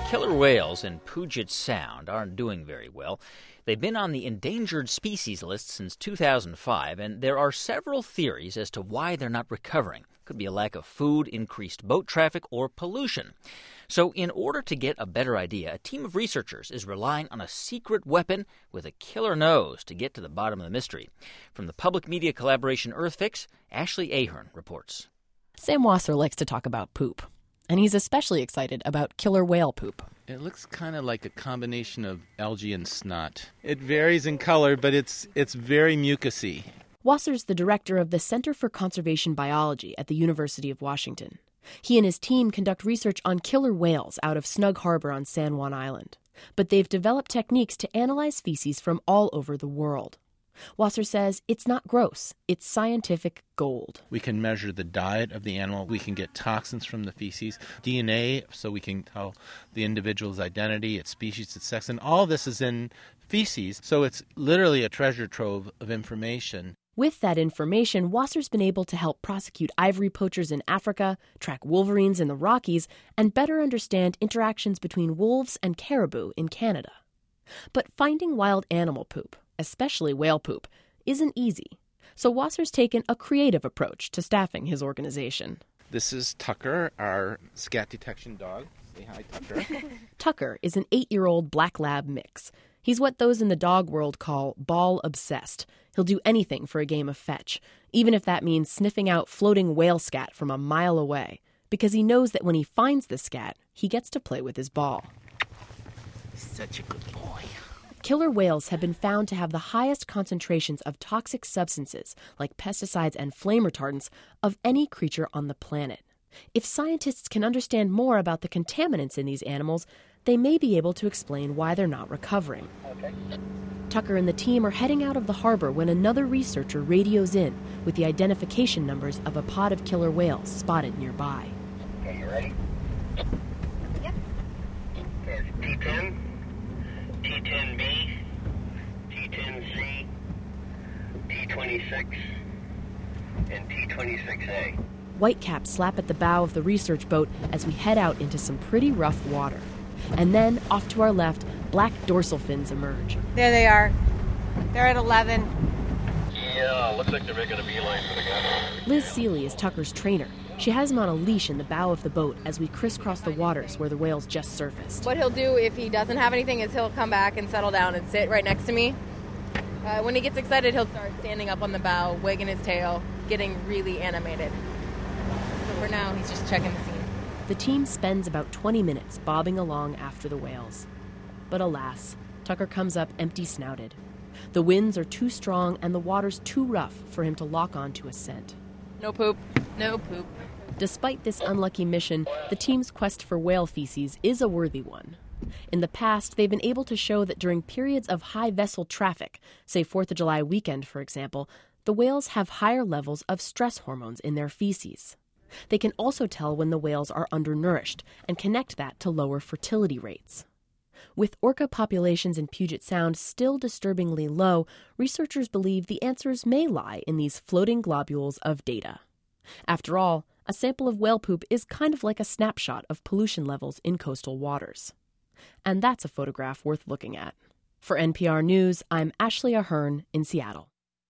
Killer whales in Puget Sound aren't doing very well. They've been on the endangered species list since 2005, and there are several theories as to why they're not recovering. Could be a lack of food, increased boat traffic, or pollution. So in order to get a better idea, a team of researchers is relying on a secret weapon with a killer nose to get to the bottom of the mystery. From the public media collaboration EarthFix, Ashley Ahern reports. Sam Wasser likes to talk about poop. And he's especially excited about killer whale poop. It looks kind of like a combination of algae and snot. It varies in color, but it's very mucousy. Wasser's the director of the Center for Conservation Biology at the University of Washington. He and his team conduct research on killer whales out of Snug Harbor on San Juan Island. But they've developed techniques to analyze feces from all over the world. Wasser says it's not gross, it's scientific gold. We can measure the diet of the animal. We can get toxins from the feces, DNA, so we can tell the individual's identity, its species, its sex, and all this is in feces. So it's literally a treasure trove of information. With that information, Wasser's been able to help prosecute ivory poachers in Africa, track wolverines in the Rockies, and better understand interactions between wolves and caribou in Canada. But finding wild animal poop, especially whale poop, isn't easy. So Wasser's taken a creative approach to staffing his organization. This is Tucker, our scat detection dog. Say hi, Tucker. Tucker is an 8-year-old black lab mix. He's what those in the dog world call ball obsessed. He'll do anything for a game of fetch, even if that means sniffing out floating whale scat from a mile away, because he knows that when he finds the scat, he gets to play with his ball. Such a good boy. Killer whales have been found to have the highest concentrations of toxic substances, like pesticides and flame retardants, of any creature on the planet. If scientists can understand more about the contaminants in these animals, they may be able to explain why they're not recovering. Okay. Tucker and the team are heading out of the harbor when another researcher radios in with the identification numbers of a pod of killer whales spotted nearby. Okay, you ready? Yep. There's T10. T10B, T10C, T26, and T26A. Whitecaps slap at the bow of the research boat as we head out into some pretty rough water. And then, off to our left, black dorsal fins emerge. There they are. They're at 11. Yeah, looks like they're making a beeline for the guy. Liz Seeley is Tucker's trainer. She has him on a leash in the bow of the boat as we crisscross the waters where the whales just surfaced. What he'll do if he doesn't have anything is he'll come back and settle down and sit right next to me. When he gets excited, he'll start standing up on the bow, wagging his tail, getting really animated. So for now, he's just checking the scene. The team spends about 20 minutes bobbing along after the whales. But alas, Tucker comes up empty-snouted. The winds are too strong and the water's too rough for him to lock onto a scent. No poop. No poop. Despite this unlucky mission, the team's quest for whale feces is a worthy one. In the past, they've been able to show that during periods of high vessel traffic, say 4th of July weekend, for example, the whales have higher levels of stress hormones in their feces. They can also tell when the whales are undernourished and connect that to lower fertility rates. With orca populations in Puget Sound still disturbingly low, researchers believe the answers may lie in these floating globules of data. After all, a sample of whale poop is kind of like a snapshot of pollution levels in coastal waters. And that's a photograph worth looking at. For NPR News, I'm Ashley Ahern in Seattle.